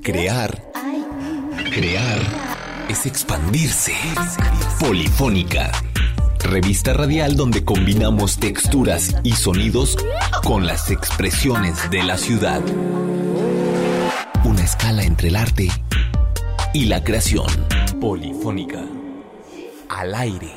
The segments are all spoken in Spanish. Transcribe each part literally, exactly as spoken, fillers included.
Crear, crear es expandirse. Polifónica, revista radial donde combinamos texturas y sonidos con las expresiones de la ciudad. Una escala entre el arte y la creación. Polifónica, al aire.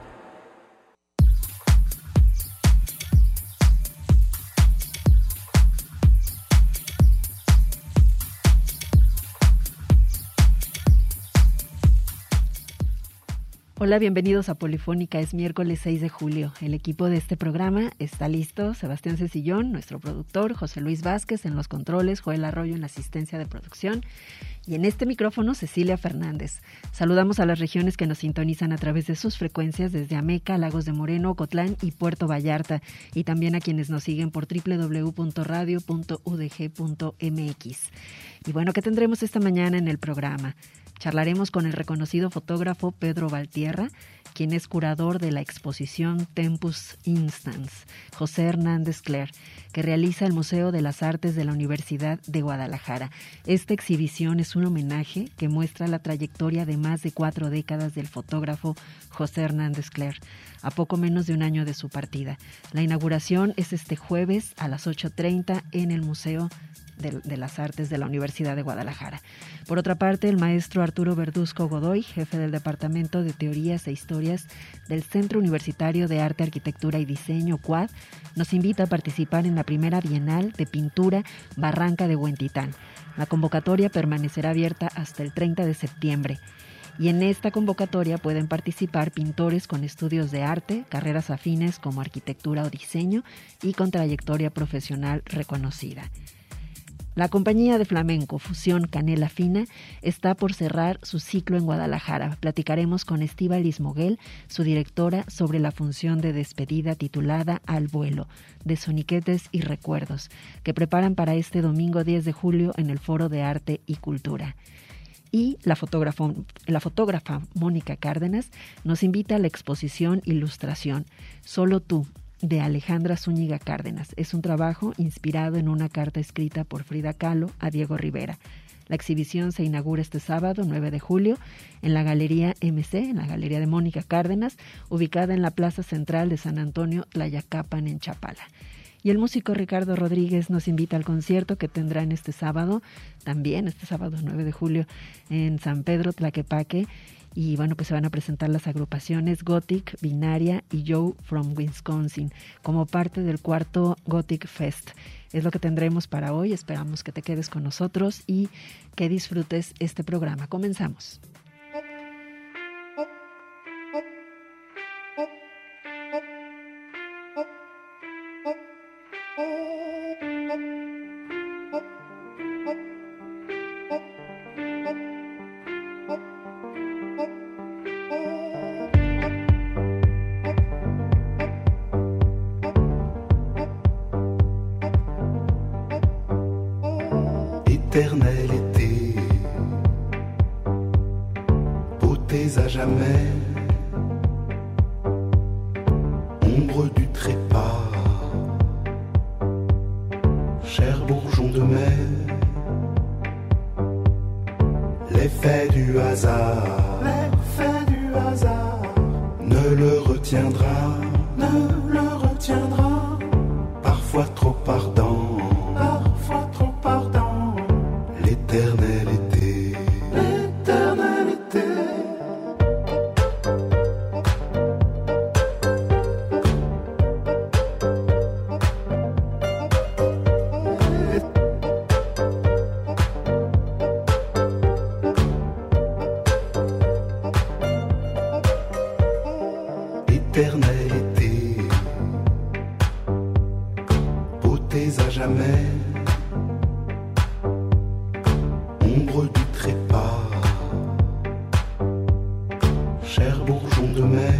Hola, bienvenidos a Polifónica. Es miércoles seis de julio. El equipo de este programa está listo. Sebastián Cecillón, nuestro productor, José Luis Vázquez en los controles, Joel Arroyo en la asistencia de producción y en este micrófono Cecilia Fernández. Saludamos a las regiones que nos sintonizan a través de sus frecuencias desde Ameca, Lagos de Moreno, Ocotlán y Puerto Vallarta, y también a quienes nos siguen por doble u doble u doble u punto radio punto u d g punto m x. Y bueno, ¿qué tendremos esta mañana en el programa? Charlaremos con el reconocido fotógrafo Pedro Valtierra, quien es curador de la exposición Tempus Instans, José Hernández Cler, que realiza el Museo de las Artes de la Universidad de Guadalajara. Esta exhibición es un homenaje que muestra la trayectoria de más de cuatro décadas del fotógrafo José Hernández Cler, a poco menos de un año de su partida. La inauguración es este jueves a las ocho treinta en el Museo De, de las Artes de la Universidad de Guadalajara. Por otra parte, el maestro Arturo Verduzco Godoy, jefe del Departamento de Teorías e Historias del Centro Universitario de Arte, Arquitectura y Diseño, C U A D, nos invita a participar en la primera Bienal de Pintura Barranca de Huentitán. La convocatoria permanecerá abierta hasta el treinta de septiembre. Y en esta convocatoria pueden participar pintores con estudios de arte, carreras afines como arquitectura o diseño y con trayectoria profesional reconocida. La compañía de flamenco Fusión Canela Fina está por cerrar su ciclo en Guadalajara. Platicaremos con Estíbaliz Moguel, su directora, sobre la función de despedida titulada Al vuelo, de soniquetes y recuerdos, que preparan para este domingo diez de julio en el Foro de Arte y Cultura. Y la fotógrafa, la fotógrafa Mónica Cárdenas nos invita a la exposición Ilustración, Solo tú, de Alejandra Zúñiga Cárdenas. Es un trabajo inspirado en una carta escrita por Frida Kahlo a Diego Rivera. La exhibición se inaugura este sábado, nueve de julio, en la Galería M C, en la Galería de Mónica Cárdenas, ubicada en la Plaza Central de San Antonio, Tlayacapan, en Chapala. Y el músico Ricardo Rodríguez nos invita al concierto que tendrán este sábado, también este sábado nueve de julio, en San Pedro Tlaquepaque. Y bueno, pues se van a presentar las agrupaciones Gothic, Binaria y Joe from Wisconsin como parte del cuarto Gothic Fest. Es lo que tendremos para hoy. Esperamos que te quedes con nosotros y que disfrutes este programa. Comenzamos. Éternel été, beautés à jamais, ombre du trépas, cher bourgeon de mai, l'effet du hasard, l'effet du hasard, ne le retiendra, ne le retiendra, parfois trop ardent, parfois trop ardent. L'éternel été, l'éternel été. Éternel été, beautés à jamais. Ombre du trépas, cher bourgeon de mai,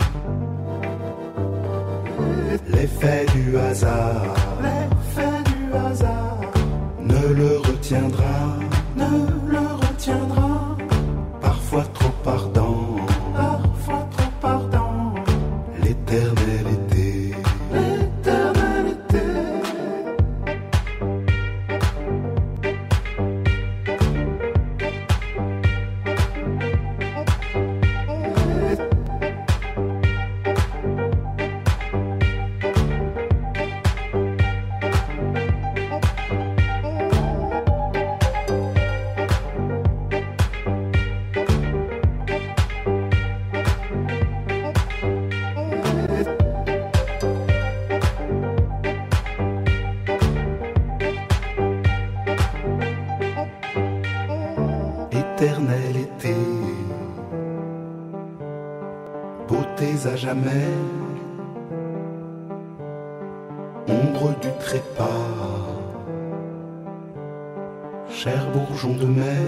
l'effet du hasard, l'effet du hasard, ne le retiendra, ne le retiendra, parfois trop ardent, parfois trop ardent, l'éternel été, l'éternel été. l'éternel été, beautés à jamais, ombre du trépas, cher bourgeon de mai,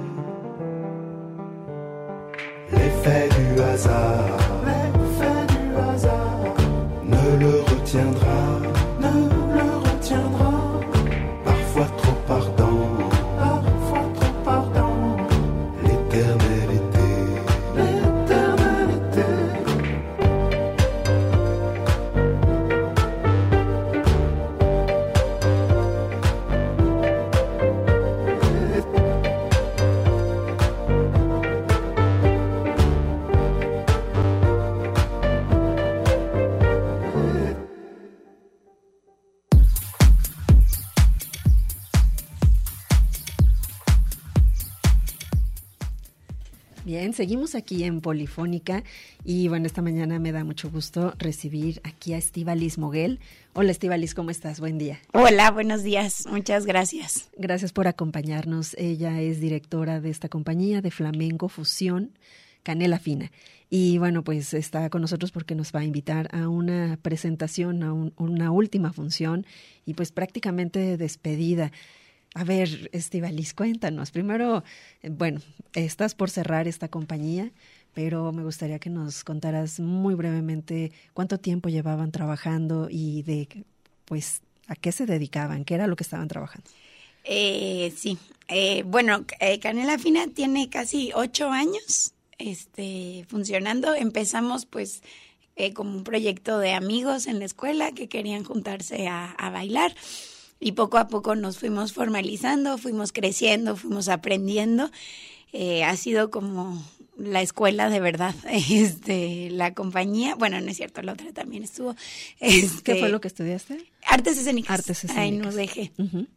l'effet du hasard, l'effet du hasard ne le retiendra, ne le retiendra, parfois trop ardent, parfois trop ardent, l'éternel été, l'éternel été. Bien, seguimos aquí en Polifónica y bueno, esta mañana me da mucho gusto recibir aquí a Estíbaliz Moguel. Hola Estíbaliz, ¿cómo estás? Buen día. Hola, buenos días, muchas gracias. Gracias por acompañarnos. Ella es directora de esta compañía de flamenco fusión Canela Fina. Y bueno, pues está con nosotros porque nos va a invitar a una presentación, a un, una última función y pues prácticamente despedida. A ver, Estíbaliz, cuéntanos. Primero, bueno, estás por cerrar esta compañía, pero me gustaría que nos contaras muy brevemente cuánto tiempo llevaban trabajando y de, pues, a qué se dedicaban, qué era lo que estaban trabajando. Eh, sí, eh, bueno, eh, Canela Fina tiene casi ocho años este, funcionando. Empezamos, pues, eh, como un proyecto de amigos en la escuela que querían juntarse a, a bailar. Y poco a poco nos fuimos formalizando, fuimos creciendo, fuimos aprendiendo. Eh, ha sido como la escuela de verdad, este, la compañía. Bueno, no es cierto, la otra también estuvo. Este, ¿Qué fue lo que estudiaste? Artes escénicas. Artes escénicas. Ahí nos dejé. Uh-huh.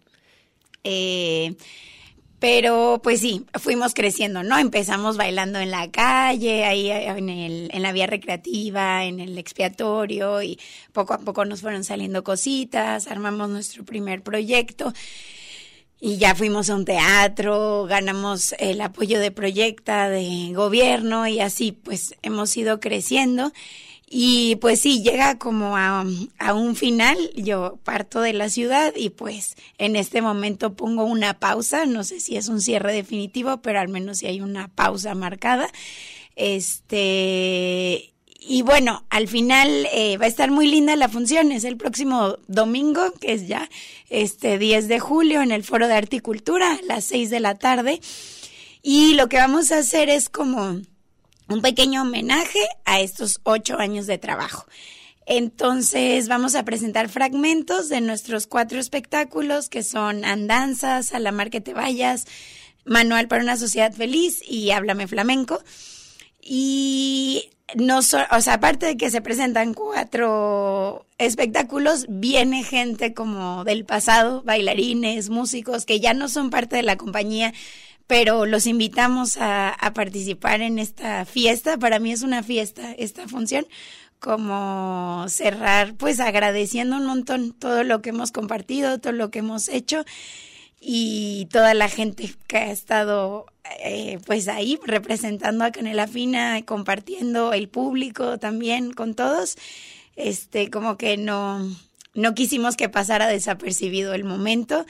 Eh, pero pues sí, fuimos creciendo, ¿no? Empezamos bailando en la calle, ahí en, el, en la vía recreativa, en el expiatorio, y poco a poco nos fueron saliendo cositas, armamos nuestro primer proyecto y ya fuimos a un teatro, ganamos el apoyo de Proyecta, de gobierno, y así pues hemos ido creciendo. Y pues sí, llega como a, a un final. Yo parto de la ciudad y pues en este momento pongo una pausa. No sé si es un cierre definitivo, pero al menos sí hay una pausa marcada. Este, y bueno, al final eh, va a estar muy linda la función. Es el próximo domingo, que es ya este diez de julio, en el Foro de Arte y Cultura, a las seis de la tarde. Y lo que vamos a hacer es como un pequeño homenaje a estos ocho años de trabajo. Entonces vamos a presentar fragmentos de nuestros cuatro espectáculos, que son Andanzas, A la Mar que te vayas, Manual para una sociedad feliz y Háblame flamenco. Y no so, o sea, aparte de que se presentan cuatro espectáculos, viene gente como del pasado, bailarines, músicos que ya no son parte de la compañía, pero los invitamos a, a participar en esta fiesta. Para mí es una fiesta esta función, como cerrar pues agradeciendo un montón todo lo que hemos compartido, todo lo que hemos hecho y toda la gente que ha estado eh, pues ahí representando a Canela Fina, compartiendo, el público también con todos. Este, como que no, no quisimos que pasara desapercibido el momento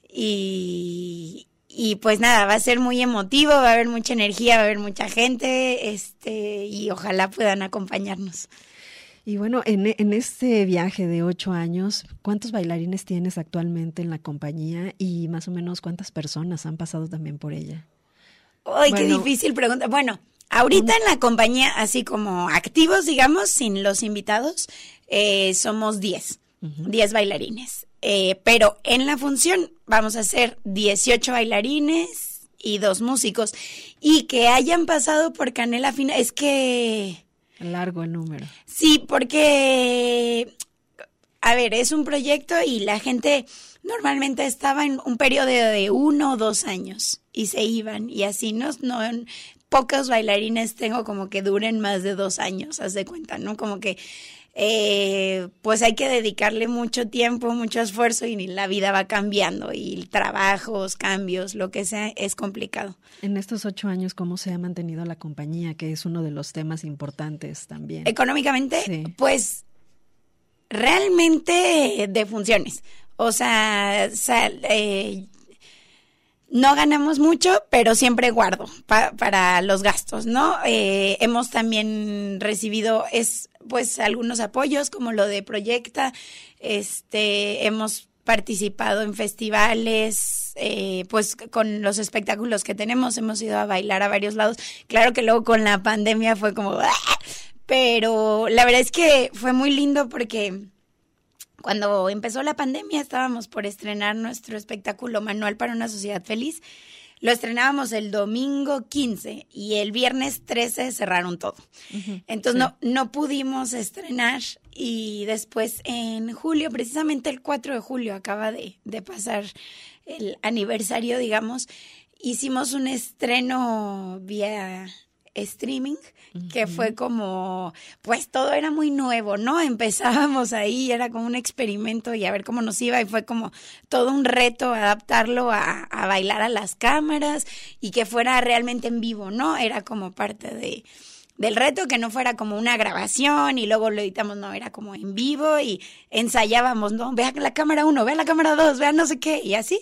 y Y pues nada, va a ser muy emotivo, va a haber mucha energía, va a haber mucha gente, este, y ojalá puedan acompañarnos. Y bueno, en, en este viaje de ocho años, ¿cuántos bailarines tienes actualmente en la compañía y más o menos cuántas personas han pasado también por ella? ¡Ay, bueno, qué difícil pregunta! Bueno, ahorita en la compañía, así como activos, digamos, sin los invitados, eh, somos diez, uh-huh. diez bailarines. Eh, pero en la función vamos a hacer dieciocho bailarines y dos músicos. Y que hayan pasado por Canela Fina, es que... Largo el número. Sí, porque, a ver, es un proyecto y la gente normalmente estaba en un periodo de uno o dos años y se iban. Y así, ¿no? no pocos bailarines tengo como que duren más de dos años, haz de cuenta, ¿no? Como que... eh, pues hay que dedicarle mucho tiempo, mucho esfuerzo y la vida va cambiando y trabajos, cambios, lo que sea, es complicado. En estos ocho años, ¿cómo se ha mantenido la compañía? Que es uno de los temas importantes también. Económicamente, sí. pues realmente de funciones. O sea, sal, eh, no ganamos mucho, pero siempre guardo pa, para los gastos, ¿no? Eh, hemos también recibido es pues algunos apoyos como lo de Proyecta, este, hemos participado en festivales, eh, pues con los espectáculos que tenemos, hemos ido a bailar a varios lados. Claro que luego con la pandemia fue como, ¡ah! Pero la verdad es que fue muy lindo porque cuando empezó la pandemia estábamos por estrenar nuestro espectáculo Manual para una Sociedad Feliz. Lo estrenábamos el domingo quince y el viernes trece cerraron todo. Uh-huh, Entonces sí. no, no pudimos estrenar y después en julio, precisamente el cuatro de julio, acaba de, de pasar el aniversario, digamos, hicimos un estreno vía streaming, uh-huh. que fue como, pues todo era muy nuevo, ¿no? Empezábamos ahí, era como un experimento y a ver cómo nos iba y fue como todo un reto adaptarlo a, a bailar a las cámaras y que fuera realmente en vivo, ¿no? Era como parte de del reto, que no fuera como una grabación y luego lo editamos, no, era como en vivo y ensayábamos, ¿no? Vea la cámara uno, vea la cámara dos, vea no sé qué y así.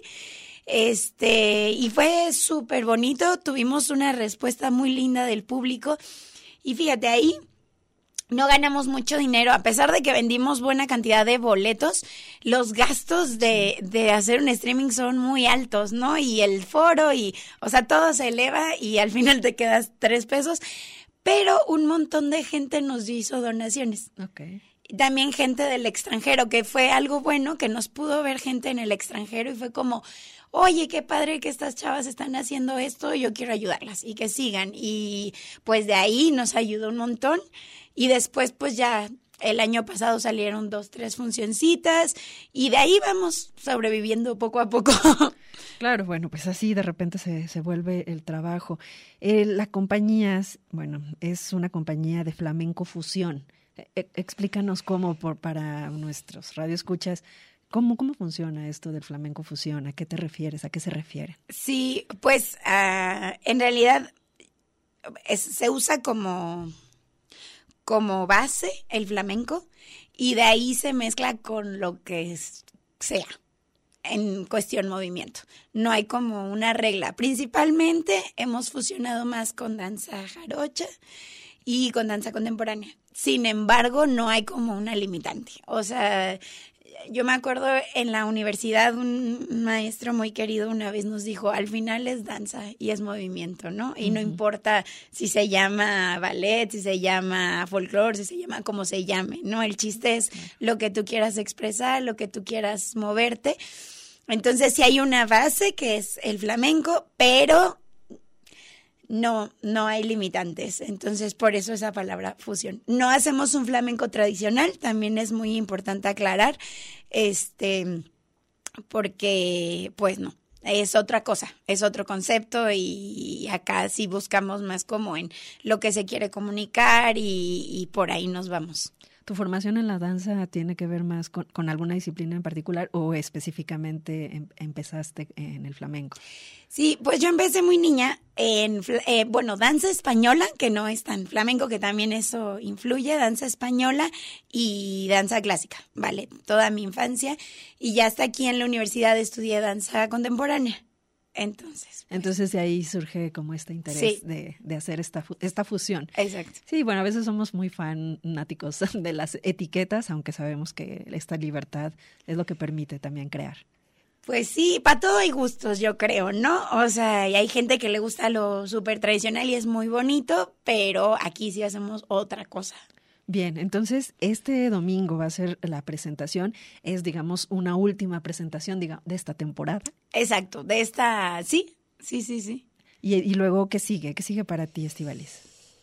Este, y fue súper bonito, tuvimos una respuesta muy linda del público y fíjate, ahí no ganamos mucho dinero, a pesar de que vendimos buena cantidad de boletos, los gastos de, de hacer un streaming son muy altos, ¿no? Y el foro y, o sea, todo se eleva y al final te quedas tres pesos, pero un montón de gente nos hizo donaciones. Okay. También gente del extranjero, que fue algo bueno, que nos pudo ver gente en el extranjero y fue como, oye, qué padre que estas chavas están haciendo esto, yo quiero ayudarlas y que sigan. Y pues de ahí nos ayudó un montón y después pues ya el año pasado salieron dos, tres funcioncitas y de ahí vamos sobreviviendo poco a poco. Claro, bueno, pues así de repente se, se vuelve el trabajo. Eh, la compañía, bueno, es una compañía de flamenco fusión. Eh, explícanos cómo, por, para nuestros radioescuchas, ¿Cómo, ¿Cómo funciona esto del flamenco fusión? ¿A qué te refieres? ¿A qué se refiere? Sí, pues uh, en realidad es, se usa como, como base el flamenco y de ahí se mezcla con lo que es, sea en cuestión movimiento. No hay como una regla. Principalmente hemos fusionado más con danza jarocha y con danza contemporánea. Sin embargo, no hay como una limitante. O sea, yo me acuerdo en la universidad un maestro muy querido una vez nos dijo, al final es danza y es movimiento, ¿no? Y uh-huh. no importa si se llama ballet, si se llama folclore, si se llama como se llame, ¿no? El chiste es lo que tú quieras expresar, lo que tú quieras moverte. Entonces sí hay una base que es el flamenco, pero no, no hay limitantes. Entonces por eso esa palabra fusión. No hacemos un flamenco tradicional, también es muy importante aclarar, este, porque pues no, es otra cosa, es otro concepto y acá sí buscamos más como en lo que se quiere comunicar y, y por ahí nos vamos. ¿Tu formación en la danza tiene que ver más con, con alguna disciplina en particular o específicamente em, empezaste en el flamenco? Sí, pues yo empecé muy niña en, eh, bueno, danza española, que no es tan flamenco, que también eso influye, danza española y danza clásica, ¿vale? Toda mi infancia y ya hasta aquí en la universidad estudié danza contemporánea. Entonces, Entonces de ahí surge como este interés sí. de, de hacer esta, esta fusión. Exacto. Sí, bueno, a veces somos muy fanáticos de las etiquetas, aunque sabemos que esta libertad es lo que permite también crear. Pues sí, para todo hay gustos, yo creo, ¿no? O sea, y hay gente que le gusta lo súper tradicional y es muy bonito, pero aquí sí hacemos otra cosa. Bien, entonces este domingo va a ser la presentación, es digamos una última presentación digamos, de esta temporada. Exacto, de esta, sí, sí, sí, sí. ¿Y, y luego qué sigue? ¿Qué sigue para ti, Estíbaliz?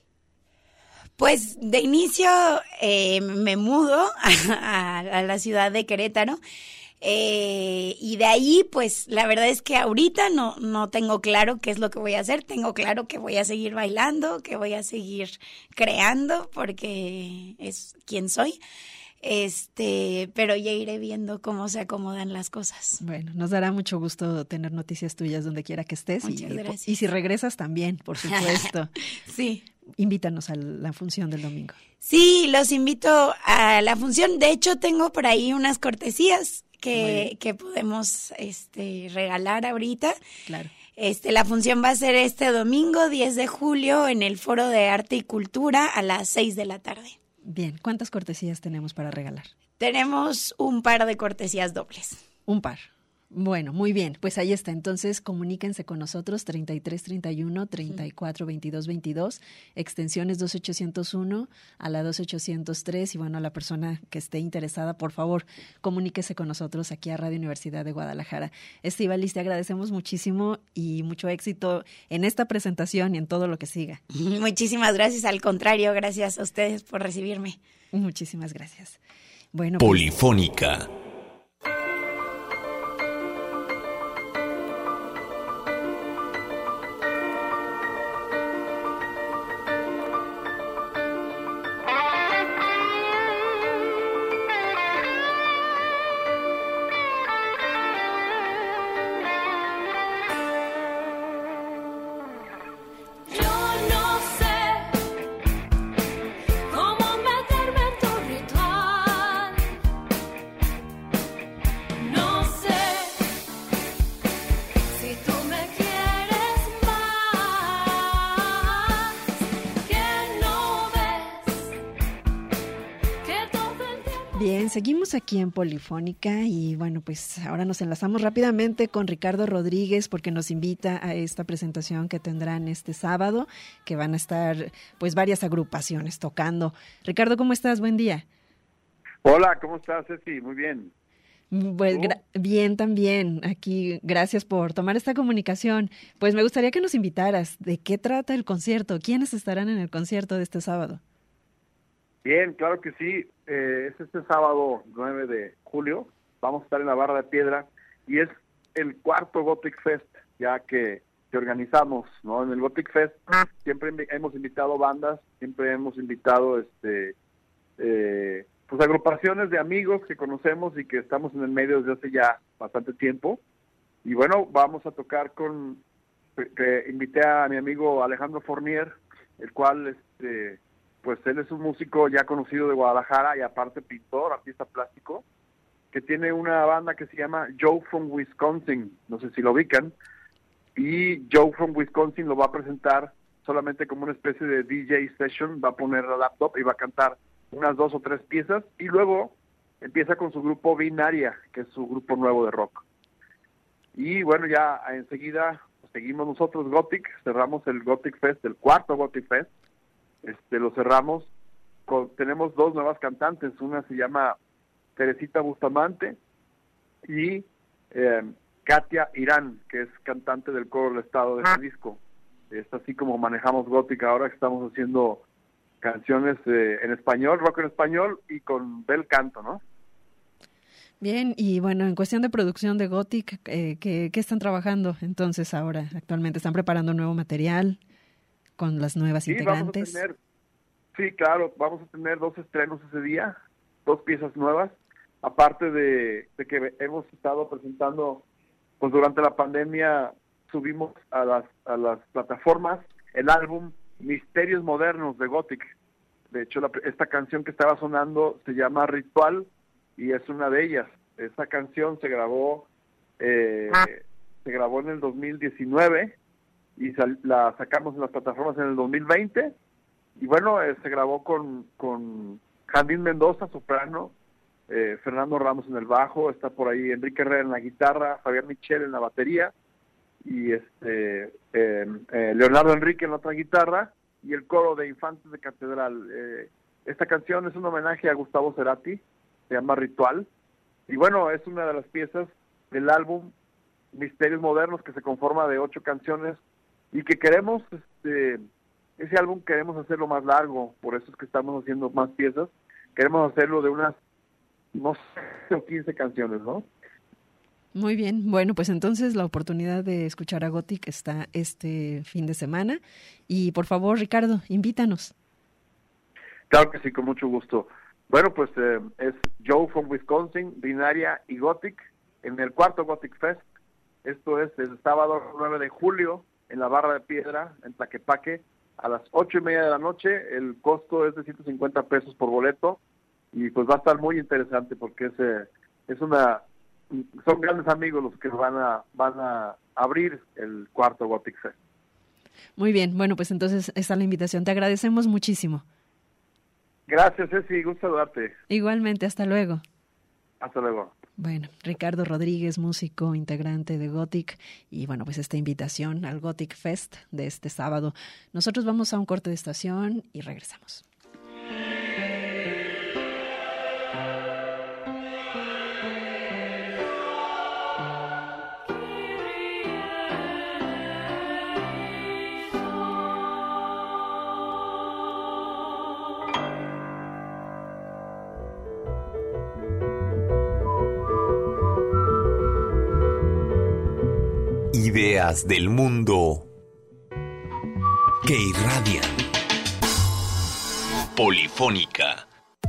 Pues de inicio eh, me mudo a, a, a la ciudad de Querétaro. Eh, y de ahí, pues, la verdad es que ahorita no, no tengo claro qué es lo que voy a hacer. Tengo claro que voy a seguir bailando, que voy a seguir creando, porque es quien soy. Este, pero ya iré viendo cómo se acomodan las cosas. Bueno, nos dará mucho gusto tener noticias tuyas donde quiera que estés. Muchas y, gracias. Y si regresas también, por supuesto. Sí. Invítanos a la función del domingo. Sí, los invito a la función. De hecho, tengo por ahí unas cortesías que, que podemos este, regalar ahorita. Claro. Este, la función va a ser este domingo, diez de julio, en el Foro de Arte y Cultura a las seis de la tarde. Bien, ¿cuántas cortesías tenemos para regalar? Tenemos un par de cortesías dobles. Un par. Bueno, muy bien, pues ahí está. Entonces, comuníquense con nosotros, treinta y tres treinta y uno, treinta y cuatro veintidós veintidós, extensiones dos ochocientos uno a la dos ochocientos tres. Y bueno, a la persona que esté interesada, por favor, comuníquese con nosotros aquí a Radio Universidad de Guadalajara. Estíbaliz, te agradecemos muchísimo y mucho éxito en esta presentación y en todo lo que siga. Muchísimas gracias, al contrario, gracias a ustedes por recibirme. Muchísimas gracias. Bueno, pues, Polifónica. Bien, seguimos aquí en Polifónica y bueno, pues ahora nos enlazamos rápidamente con Ricardo Rodríguez porque nos invita a esta presentación que tendrán este sábado, que van a estar pues varias agrupaciones tocando. Ricardo, ¿cómo estás? Buen día. Hola, ¿cómo estás, Ceci? Muy bien. Pues, gra- bien también, aquí gracias por tomar esta comunicación. Pues me gustaría que nos invitaras, ¿de qué trata el concierto? ¿Quiénes estarán en el concierto de este sábado? Bien, claro que sí. Eh, es este sábado nueve de julio. Vamos a estar en la Barra de Piedra y es el cuarto Gothic Fest ya que, que organizamos, ¿no? En el Gothic Fest siempre invi- hemos invitado bandas, siempre hemos invitado este eh, pues agrupaciones de amigos que conocemos y que estamos en el medio desde hace ya bastante tiempo. Y bueno, vamos a tocar con, que invité a mi amigo Alejandro Fournier, el cual este pues él es un músico ya conocido de Guadalajara y aparte pintor, artista plástico, que tiene una banda que se llama Joe from Wisconsin, no sé si lo ubican, y Joe from Wisconsin lo va a presentar solamente como una especie de D J session, va a poner la laptop y va a cantar unas dos o tres piezas, y luego empieza con su grupo Binaria, que es su grupo nuevo de rock. Y bueno, ya enseguida seguimos nosotros Gothic, cerramos el Gothic Fest, el cuarto Gothic Fest, este lo cerramos, con, tenemos dos nuevas cantantes, una se llama Teresita Bustamante y eh, Katia Irán, que es cantante del coro del Estado de Jalisco. Es así como manejamos Gothic ahora que estamos haciendo canciones eh, en español, rock en español y con bel canto, ¿no? Bien, y bueno, en cuestión de producción de Gothic, eh, ¿qué, ¿qué están trabajando entonces ahora actualmente? ¿Están preparando nuevo material con las nuevas sí, integrantes? Vamos a tener, sí, claro, vamos a tener dos estrenos ese día, dos piezas nuevas, aparte de, de que hemos estado presentando, pues durante la pandemia subimos a las, a las plataformas el álbum Misterios Modernos de Gothic. De hecho, la, esta canción que estaba sonando se llama Ritual y es una de ellas. Esta canción se grabó eh, se grabó en el dos mil diecinueve y sal, la sacamos en las plataformas en el dos mil veinte y bueno, eh, se grabó con, con Jandín Mendoza, soprano, eh, Fernando Ramos en el bajo, está por ahí Enrique Herrera en la guitarra, Fabián Michel en la batería y este eh, eh, Leonardo Enrique en la otra guitarra y el coro de Infantes de Catedral. Eh, esta canción es un homenaje a Gustavo Cerati, se llama Ritual, y bueno, es una de las piezas del álbum Misterios Modernos, que se conforma de ocho canciones, y que queremos, este, ese álbum queremos hacerlo más largo, por eso es que estamos haciendo más piezas, queremos hacerlo de unas, no sé, quince canciones, ¿no? Muy bien, bueno, pues entonces la oportunidad de escuchar a Gothic está este fin de semana. Y por favor, Ricardo, invítanos. Claro que sí, con mucho gusto. Bueno, pues eh, es Joe from Wisconsin, Binaria y Gothic en el cuarto Gothic Fest. Esto es el sábado nueve de julio en la Barra de Piedra, en Tlaquepaque, a las ocho y media de la noche. El costo es de ciento cincuenta pesos por boleto y pues va a estar muy interesante porque es, eh, es una... son grandes amigos los que van a van a abrir el cuarto Gothic Fest. Muy bien, bueno, pues entonces está la invitación. Te agradecemos muchísimo. Gracias, Ceci, gusto saludarte. Igualmente, hasta luego. Hasta luego. Bueno, Ricardo Rodríguez, músico, integrante de Gothic, y bueno, pues esta invitación al Gothic Fest de este sábado. Nosotros vamos a un corte de estación y regresamos. Ideas del mundo que irradian. Polifónica.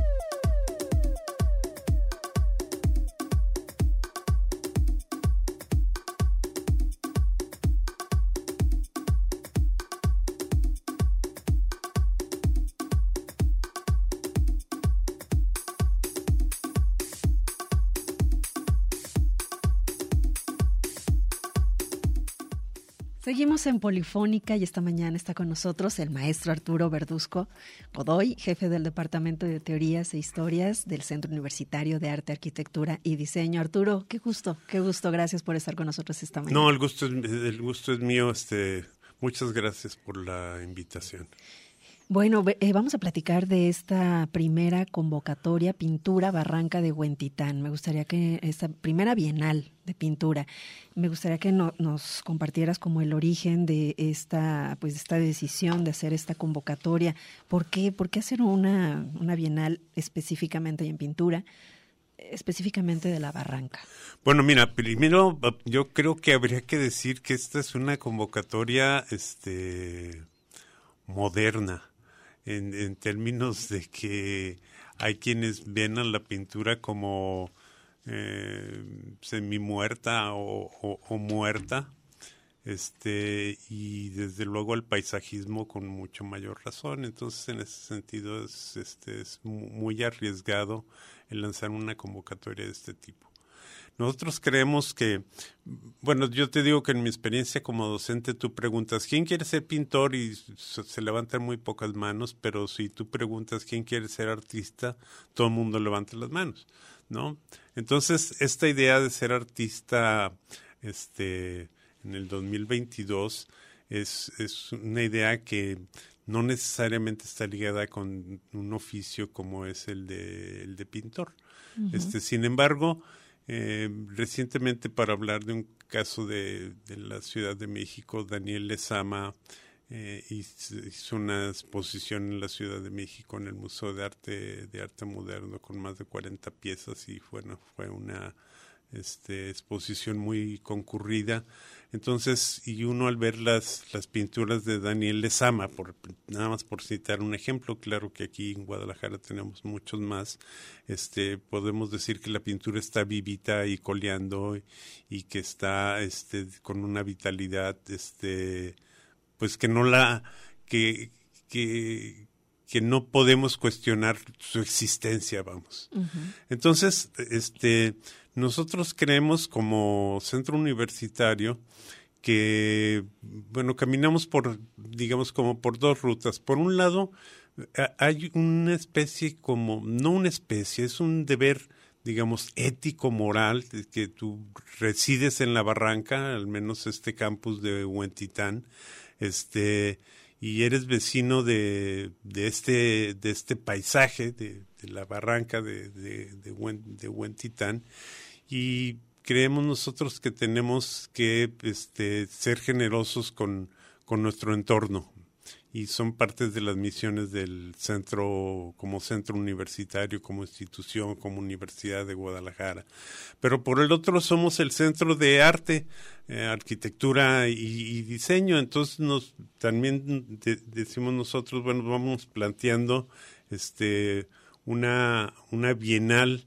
Seguimos en Polifónica y esta mañana está con nosotros el maestro Arturo Verduzco Godoy, jefe del Departamento de Teorías e Historias del Centro Universitario de Arte, Arquitectura y Diseño. Arturo, qué gusto, qué gusto. Gracias por estar con nosotros esta mañana. No, el gusto es, el gusto es mío. Este, muchas gracias por la invitación. Bueno, eh, vamos a platicar de esta primera convocatoria Pintura Barranca de Huentitán. Me gustaría que esta primera bienal de pintura, me gustaría que no, nos compartieras como el origen de esta, pues esta decisión de hacer esta convocatoria. ¿Por qué? ¿Por qué hacer una, una bienal específicamente en pintura, específicamente de la Barranca? Bueno, mira, primero yo creo que habría que decir que esta es una convocatoria, este, moderna. En, en términos de que hay quienes ven a la pintura como eh, semi-muerta o, o, o muerta, este, y desde luego el paisajismo con mucho mayor razón. Entonces, en ese sentido, es, este, es muy arriesgado el lanzar una convocatoria de este tipo. Nosotros creemos que, bueno, yo te digo que en mi experiencia como docente tú preguntas ¿quién quiere ser pintor? Y se, se levantan muy pocas manos, pero si tú preguntas ¿quién quiere ser artista? Todo el mundo levanta las manos, ¿no? Entonces, esta idea de ser artista este, en el dos mil veintidós es, es una idea que no necesariamente está ligada con un oficio como es el de, el de pintor. Uh-huh. Este, sin embargo, Eh, recientemente, para hablar de un caso de, de la Ciudad de México, Daniel Lezama eh, hizo, hizo una exposición en la Ciudad de México en el Museo de Arte de Arte Moderno con más de cuarenta piezas y bueno, fue una este, exposición muy concurrida. Entonces, y uno al ver las, las pinturas de Daniel Lezama, por, nada más por citar un ejemplo, claro que aquí en Guadalajara tenemos muchos más, este, podemos decir que la pintura está vivita y coleando y, y que está este, con una vitalidad, este, pues que no la, que, que, que no podemos cuestionar su existencia, vamos. Uh-huh. Entonces, este, nosotros creemos como centro universitario que, bueno, caminamos por, digamos, como por dos rutas. Por un lado, hay una especie como, no una especie, es un deber, digamos, ético, moral, que tú resides en la Barranca, al menos este campus de Huentitán, este, y eres vecino de, de este, de este paisaje, de, de la Barranca de, de, de, de Huentitán, y creemos nosotros que tenemos que este, ser generosos con, con nuestro entorno. y son partes de las misiones del centro, como centro universitario, como institución, como Universidad de Guadalajara. Pero por el otro somos el centro de arte, eh, arquitectura y, y diseño, entonces nos también de, decimos nosotros, bueno, vamos planteando este una una bienal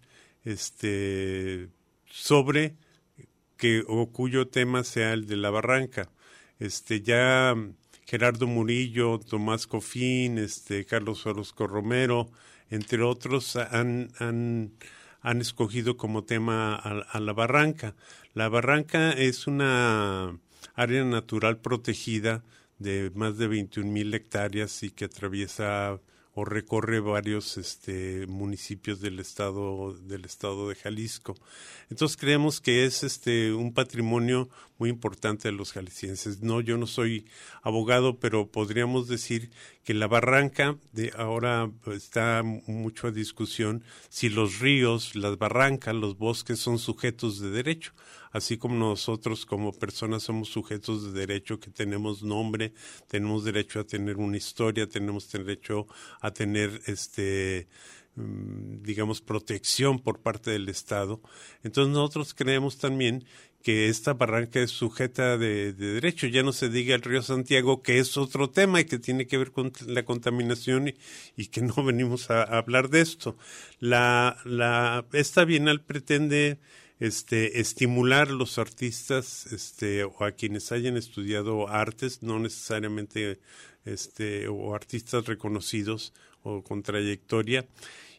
este sobre que o cuyo tema sea el de la barranca. Este ya Gerardo Murillo, Tomás Cofín, este Carlos Orozco Romero, entre otros, han, han, han escogido como tema a, a la barranca. La barranca es una área natural protegida de más de veintiún mil hectáreas y que atraviesa o recorre varios este municipios del estado del estado de Jalisco. Entonces creemos que es este un patrimonio muy importante de los jaliscienses. No, yo no soy abogado, pero podríamos decir que la barranca de ahora está mucho a discusión si los ríos, las barrancas, los bosques son sujetos de derecho, así como nosotros como personas somos sujetos de derecho, que tenemos nombre, tenemos derecho a tener una historia, tenemos derecho a tener este digamos protección por parte del Estado. Entonces nosotros creemos también que esta barranca es sujeta de, de derecho. Ya no se diga el río Santiago, que es otro tema y que tiene que ver con la contaminación y, y que no venimos a, a hablar de esto. La, la, esta bienal pretende este, estimular a los artistas este, o a quienes hayan estudiado artes, no necesariamente este, o artistas reconocidos o con trayectoria.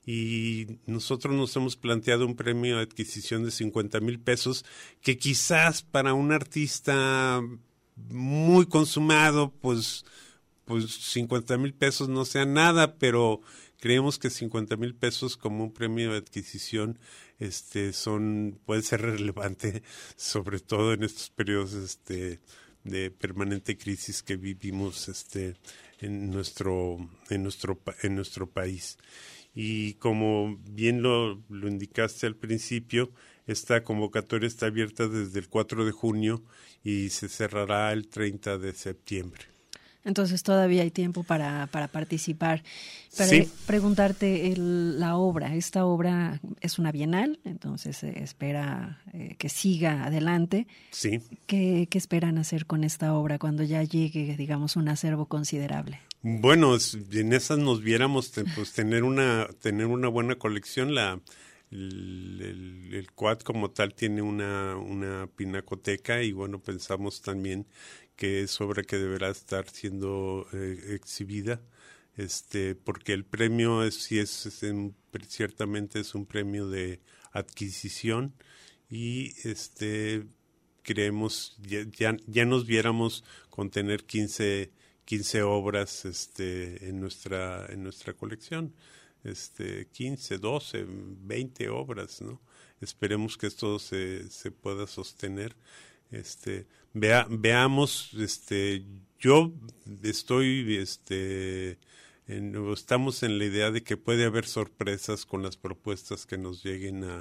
Y nosotros nos hemos planteado un premio de adquisición de cincuenta mil pesos, que quizás para un artista muy consumado, pues, pues cincuenta mil pesos no sea nada, pero creemos que cincuenta mil pesos como un premio de adquisición este, son puede ser relevante, sobre todo en estos periodos este, de permanente crisis que vivimos este, en nuestro, en nuestro, en nuestro país. Y como bien lo, lo indicaste al principio, esta convocatoria está abierta desde el cuatro de junio y se cerrará el treinta de septiembre. Entonces todavía hay tiempo para, para participar. Para sí. preguntarte el, la obra. Esta obra es una bienal, entonces se espera eh, que siga adelante. Sí. ¿Qué, ¿Qué esperan hacer con esta obra cuando ya llegue, digamos, un acervo considerable? Bueno, en esas nos viéramos pues tener una tener una buena colección. La el, el, el C U A D como tal tiene una una pinacoteca y bueno, pensamos también que es obra que deberá estar siendo eh, exhibida, este porque el premio es sí es, es en, ciertamente es un premio de adquisición y este creemos ya ya, ya nos viéramos con tener quince obras este en nuestra en nuestra colección, este quince, doce, veinte obras, ¿no? Esperemos que esto se se pueda sostener. Este vea, veamos este yo estoy este en, estamos en la idea de que puede haber sorpresas con las propuestas que nos lleguen a,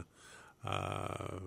a,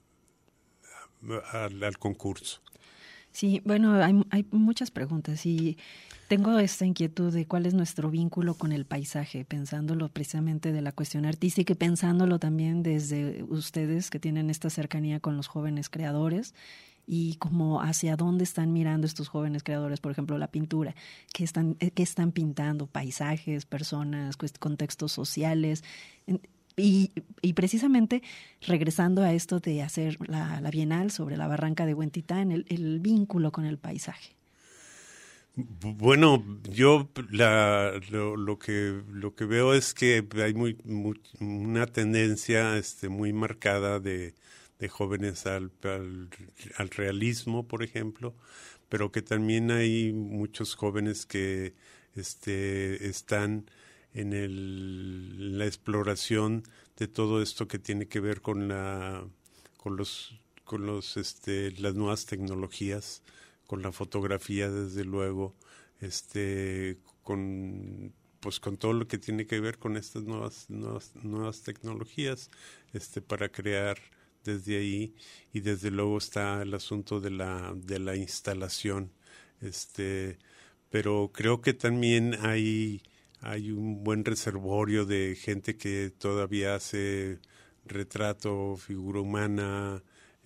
a al, al concurso. Sí, bueno, hay, hay muchas preguntas y tengo esta inquietud de cuál es nuestro vínculo con el paisaje, pensándolo precisamente de la cuestión artística y pensándolo también desde ustedes que tienen esta cercanía con los jóvenes creadores y como hacia dónde están mirando estos jóvenes creadores, por ejemplo, la pintura, qué están, qué están pintando, paisajes, personas, contextos sociales. Y, y precisamente regresando a esto de hacer la, la Bienal sobre la barranca de Huentitán, el, el vínculo con el paisaje. Bueno, yo la, lo, lo que lo que veo es que hay muy, muy una tendencia este muy marcada de, de jóvenes al, al al realismo, por ejemplo, pero que también hay muchos jóvenes que este están en el, la exploración de todo esto que tiene que ver con la con los con los este las nuevas tecnologías, con la fotografía desde luego, este con pues con todo lo que tiene que ver con estas nuevas nuevas nuevas tecnologías este para crear desde ahí, y desde luego está el asunto de la de la instalación, este pero creo que también hay, hay un buen reservorio de gente que todavía hace retrato, figura humana,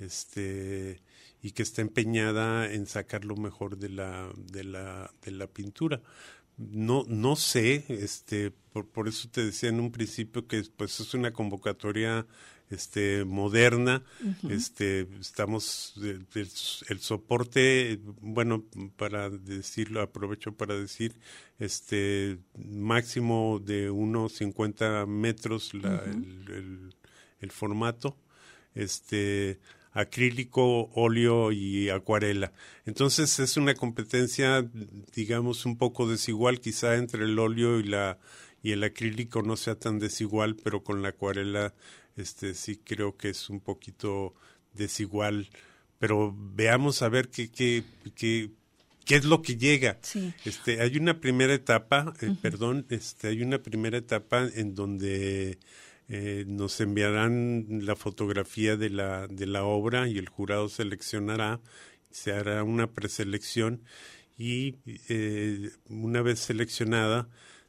este, y que está empeñada en sacar lo mejor de la, de la, de la pintura. No, no sé, este, por, por eso te decía en un principio que pues es una convocatoria este moderna. Uh-huh. Este, estamos el, el, el soporte, bueno, para decirlo, aprovecho para decir, este, máximo de unos cincuenta metros la, uh-huh. el, el, el formato, este, acrílico, óleo y acuarela. Entonces es una competencia, digamos, un poco desigual, quizá entre el óleo y la y el acrílico no sea tan desigual, pero con la acuarela este sí creo que es un poquito desigual. Pero veamos a ver qué qué qué qué es lo que llega. Sí. Este, hay una primera etapa, eh, uh-huh. perdón, este, hay una primera etapa en donde Eh, nos enviarán la fotografía de la de la obra y el jurado seleccionará, se hará una preselección y eh, una vez seleccionada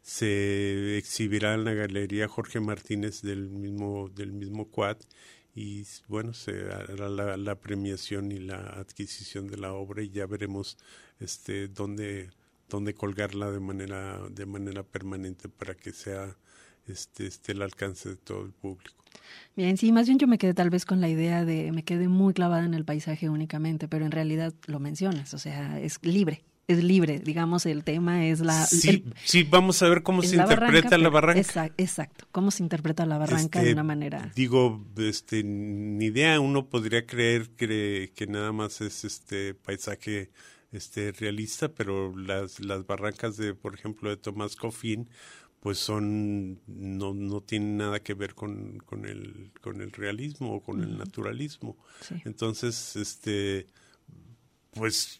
se exhibirá en la Galería Jorge Martínez del mismo del mismo Quad y bueno, se hará la, la premiación y la adquisición de la obra y ya veremos este dónde dónde colgarla de manera de manera permanente para que sea Este, esté al alcance de todo el público. Bien, sí, más bien yo me quedé tal vez con la idea de, me quedé muy clavada en el paisaje únicamente, pero en realidad lo mencionas, o sea, es libre, es libre, digamos, el tema es la... Sí, el, sí vamos a ver cómo se la interpreta barranca, la barranca. Exacto, exacto, cómo se interpreta la barranca este, de una manera... Digo, este, ni idea, uno podría creer que, que nada más es este paisaje este realista, pero las, las barrancas de, por ejemplo, de Tomás Coffin, pues son no no tienen nada que ver con con el con el realismo o con uh-huh. el naturalismo. Sí. Entonces, este pues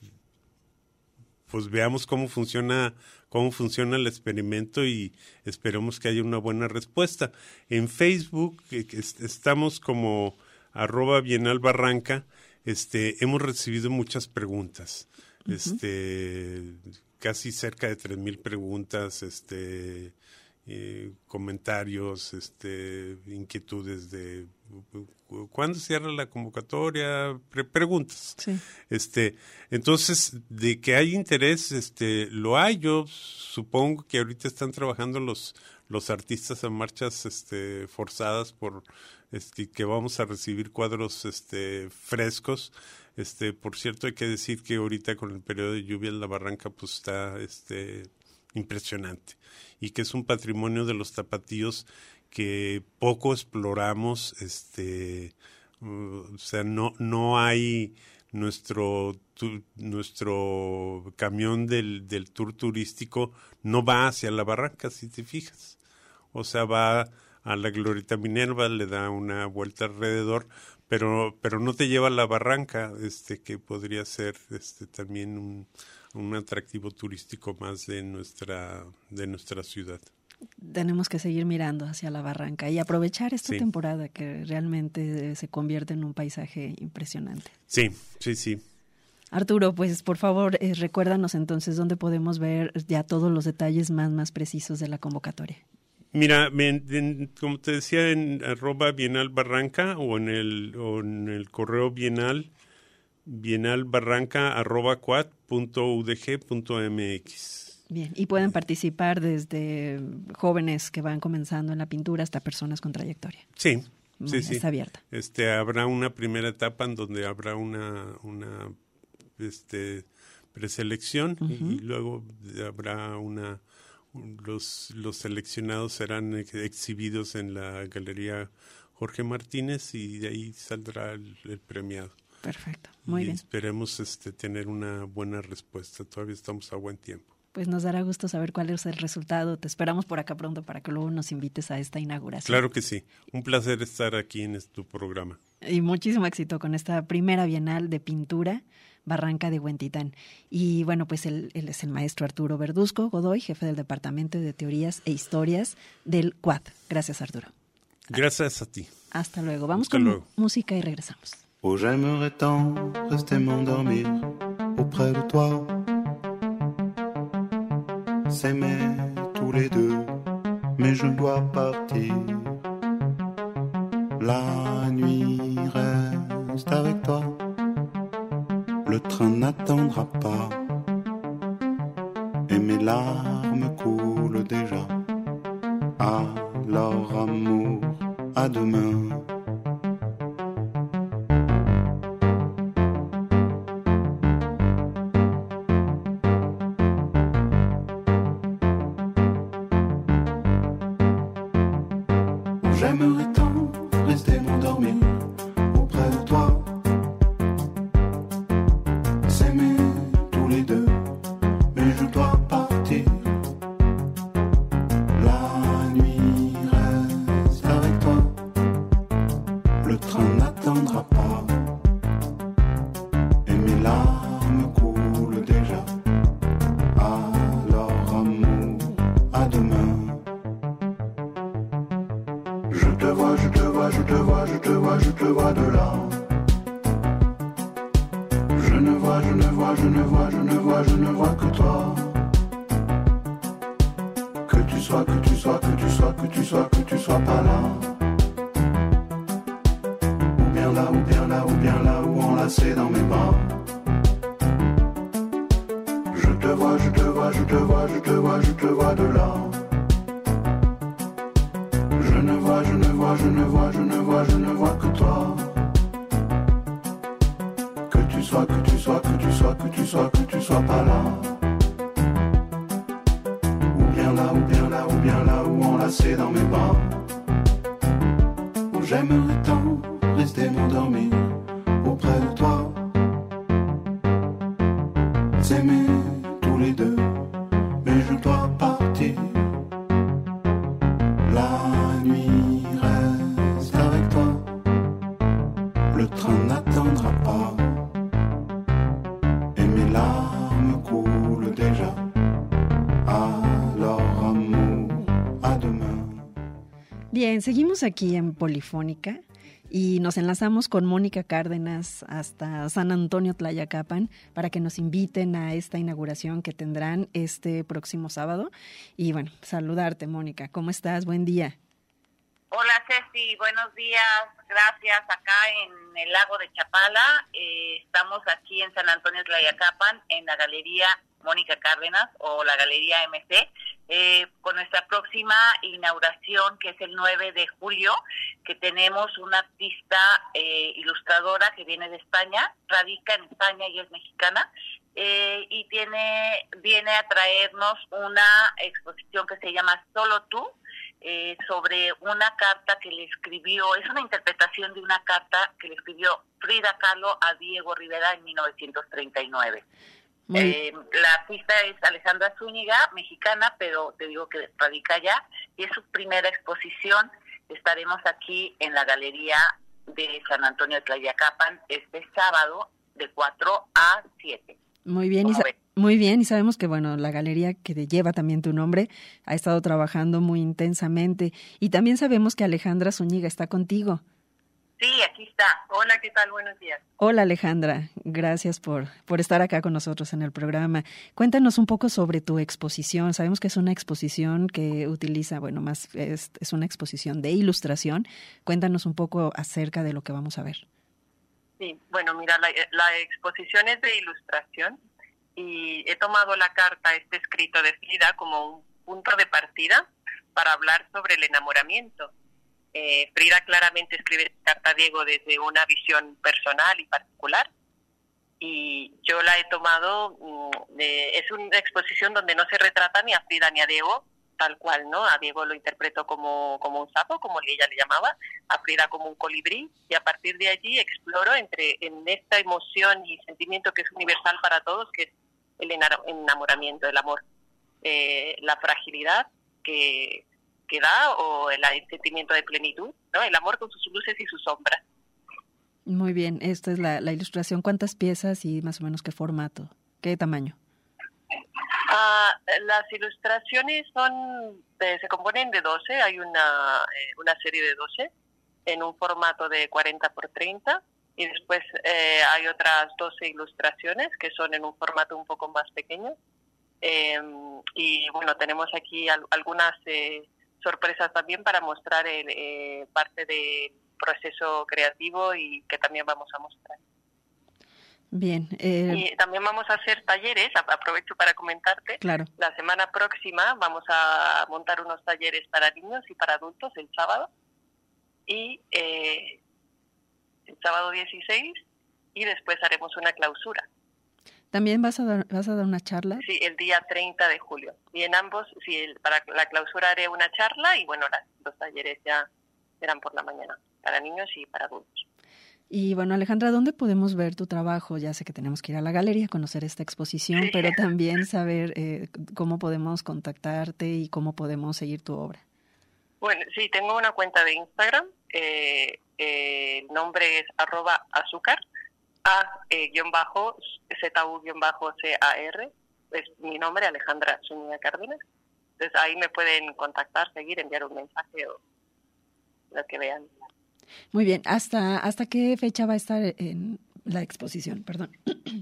pues veamos cómo funciona cómo funciona el experimento y esperemos que haya una buena respuesta. En Facebook estamos como arroba Bienal Barranca, este hemos recibido muchas preguntas. Uh-huh. Este casi cerca de tres mil preguntas, este eh, comentarios, este inquietudes de ¿cuándo cierra la convocatoria? Pre- preguntas. Sí. Este, entonces, de que hay interés, este, lo hay. Yo supongo que ahorita están trabajando los los artistas en marchas este forzadas por este, que vamos a recibir cuadros este frescos. Este, por cierto, hay que decir que ahorita con el periodo de lluvias la barranca pues está este impresionante y que es un patrimonio de los tapatíos que poco exploramos, este, uh, o sea, no no hay nuestro tu, nuestro camión del del tour turístico no va hacia la barranca, si te fijas. O sea, va a la Glorieta Minerva, le da una vuelta alrededor, pero pero no te lleva a la barranca, este que podría ser este también un, un atractivo turístico más de nuestra de nuestra ciudad. Tenemos que seguir mirando hacia la barranca y aprovechar esta sí. temporada que realmente se convierte en un paisaje impresionante. Sí, sí, sí. Arturo, pues por favor, eh, recuérdanos entonces dónde podemos ver ya todos los detalles más más precisos de la convocatoria. Mira, en, en, como te decía, en arroba Bienal Barranca o en el o en el correo bienal, bienalbarranca arroba cuat punto udg punto mx. Bien, y pueden participar desde jóvenes que van comenzando en la pintura hasta personas con trayectoria. Sí, Muy, sí, sí. Está abierta. Este, habrá una primera etapa en donde habrá una una este preselección uh-huh. y, y luego habrá una Los, los seleccionados serán ex- exhibidos en la Galería Jorge Martínez y de ahí saldrá el, el premiado. Perfecto, muy y bien. Esperemos este, tener una buena respuesta. Todavía estamos a buen tiempo. Pues nos dará gusto saber cuál es el resultado. Te esperamos por acá pronto para que luego nos invites a esta inauguración. Claro que sí. Un placer estar aquí en tu programa. Y muchísimo éxito con esta primera Bienal de Pintura Barranca de Huentitán. Y bueno, pues él, él es el maestro Arturo Verduzco Godoy, jefe del Departamento de Teorías e Historias del Quad. Gracias, Arturo. Gracias a ti. Hasta luego. Vamos Hasta con luego. música y regresamos. Oh, j'aimerais tant rester m'endormir auprès de toi. s'aimer tous les deux, mais je dois partir. La nuit reste avec toi, le train n'attendra pas, et mes larmes coulent déjà. Alors amour, à demain. J'aimerais tant rester m'endormir auprès de toi, s'aimer tous les deux, mais je dois partir. La nuit reste avec toi, le train n'attendra pas, et mes larmes coulent déjà. Alors amour, à demain. Je te vois, je te vois, je te vois, je te vois, je te vois de là. Je ne vois, je ne vois, je ne vois, je ne vois, je ne vois que toi. Que tu sois, que tu sois, que tu sois, que tu sois, que tu sois pas là. Ou bien là, ou bien là, ou bien là, ou enlacé dans mes bras. Je te vois, je te vois, je te vois, je te vois, je te vois de là. Je ne vois, je ne vois, je ne vois, je ne vois, je ne vois que toi. Que tu sois, que tu sois, que tu sois, que tu sois, que tu sois pas là. Ou bien là, ou bien là, ou bien là, ou enlacé dans mes bras. Où j'aimerais tant rester m'endormir auprès de toi. S'aimer tous les deux, mais je dois partir. La nuit reste avec toi, le train n'attendra pas, et mes larmes coulent déjà. Alors amour, à demain. Bien, seguimos aquí en Polifónica y nos enlazamos con Mónica Cárdenas hasta San Antonio Tlayacapan para que nos inviten a esta inauguración que tendrán este próximo sábado. Y bueno, saludarte, Mónica. ¿Cómo estás? Buen día. Hola, Ceci. Buenos días. Gracias. Acá en el lago de Chapala. Eh, estamos aquí en San Antonio Tlayacapan, en la Galería Mónica Cárdenas o la Galería M C, eh, con nuestra próxima inauguración, que es el nueve de julio, que tenemos una artista eh, ilustradora que viene de España, radica en España y es mexicana, eh, y tiene viene a traernos una exposición que se llama Solo Tú, eh, sobre una carta que le escribió, es una interpretación de una carta que le escribió Frida Kahlo a Diego Rivera en mil novecientos treinta y nueve. Eh, la artista es Alejandra Zúñiga, mexicana, pero te digo que radica allá, y es su primera exposición. Estaremos aquí en la Galería de San Antonio de Tlayacapan este sábado de cuatro a siete. Muy bien, y sa- muy bien, y sabemos que bueno, la galería que lleva también tu nombre ha estado trabajando muy intensamente, y también sabemos que Alejandra Zúñiga está contigo. Sí, aquí está. Hola, ¿qué tal? Buenos días. Hola, Alejandra, gracias por, por estar acá con nosotros en el programa. Cuéntanos un poco sobre tu exposición. Sabemos que es una exposición que utiliza, bueno, más es, es una exposición de ilustración. Cuéntanos un poco acerca de lo que vamos a ver. Sí, bueno, mira, la, la exposición es de ilustración y he tomado la carta, este escrito de Frida, como un punto de partida para hablar sobre el enamoramiento. Eh, Frida claramente escribe esta carta a Diego desde una visión personal y particular, y yo la he tomado, mm, eh, es una exposición donde no se retrata ni a Frida ni a Diego tal cual, ¿no? A Diego lo interpreto como, como un sapo, como ella le llamaba, a Frida como un colibrí, y a partir de allí exploro entre en esta emoción y sentimiento que es universal para todos, que es el enamoramiento, el amor, eh, la fragilidad que, que da, o el, el sentimiento de plenitud, ¿no? El amor con sus luces y sus sombras. Muy bien, esta es la, la ilustración. ¿Cuántas piezas y más o menos qué formato? ¿Qué tamaño? Uh, las ilustraciones son eh, se componen de doce, hay una, eh, una serie de doce en un formato de cuarenta por treinta, y después eh, hay otras doce ilustraciones que son en un formato un poco más pequeño, Eh, y bueno, tenemos aquí al, algunas eh, sorpresas también para mostrar el, eh, parte del proceso creativo y que también vamos a mostrar. Bien. Eh... Y también vamos a hacer talleres, aprovecho para comentarte. Claro. La semana próxima vamos a montar unos talleres para niños y para adultos el sábado. Y eh, el sábado dieciséis, y después haremos una clausura. ¿También vas a dar, vas a dar una charla? Sí, el día treinta de julio. Y en ambos, sí, el, para la clausura haré una charla y bueno, las, los talleres ya serán por la mañana, para niños y para adultos. Y bueno, Alejandra, ¿dónde podemos ver tu trabajo? Ya sé que tenemos que ir a la galería a conocer esta exposición, sí, pero también saber eh, cómo podemos contactarte y cómo podemos seguir tu obra. Bueno, sí, tengo una cuenta de Instagram, eh, eh, el nombre es arroba azúcar, a eh, guión bajo, zu guión bajo car, es mi nombre, Alejandra Zúñiga Cárdenas. Entonces ahí me pueden contactar, seguir, enviar un mensaje o lo que vean. Muy bien, ¿hasta hasta qué fecha va a estar en la exposición? Perdón.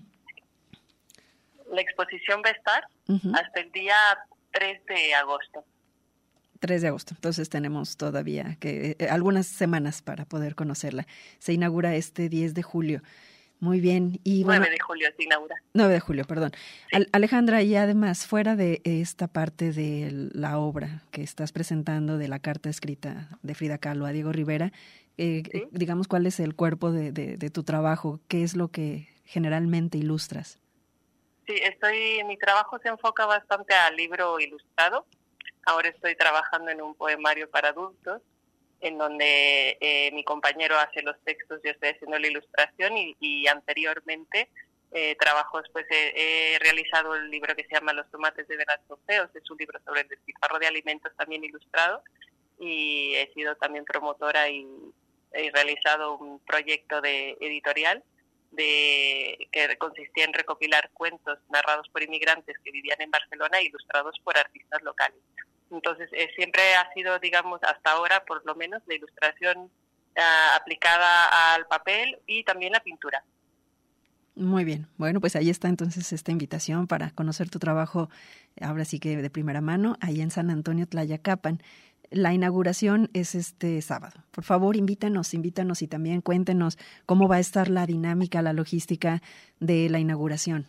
La exposición va a estar uh-huh. hasta el día tres de agosto. tres de agosto, entonces tenemos todavía que eh, algunas semanas para poder conocerla. Se inaugura este diez de julio. Muy bien. Y bueno, nueve de julio se inaugura. nueve de julio, perdón. Sí. Al, Alejandra, y además, fuera de esta parte de la obra que estás presentando, de la carta escrita de Frida Kahlo a Diego Rivera, eh, ¿sí? digamos, ¿cuál es el cuerpo de, de, de tu trabajo? ¿Qué es lo que generalmente ilustras? Sí, estoy, mi trabajo se enfoca bastante al libro ilustrado. Ahora estoy trabajando en un poemario para adultos, en donde eh, mi compañero hace los textos, yo estoy haciendo la ilustración y, y anteriormente eh, trabajo después he, he realizado el libro que se llama Los tomates de veras son feos, es un libro sobre el despilfarro de alimentos también ilustrado, y he sido también promotora y he realizado un proyecto de editorial de que consistía en recopilar cuentos narrados por inmigrantes que vivían en Barcelona e ilustrados por artistas locales. Entonces, eh, siempre ha sido, digamos, hasta ahora, por lo menos, la ilustración eh, aplicada al papel y también la pintura. Muy bien. Bueno, pues ahí está entonces esta invitación para conocer tu trabajo, ahora sí que de primera mano, ahí en San Antonio Tlayacapan. La inauguración es este sábado. Por favor, invítanos, invítanos y también cuéntenos cómo va a estar la dinámica, la logística de la inauguración.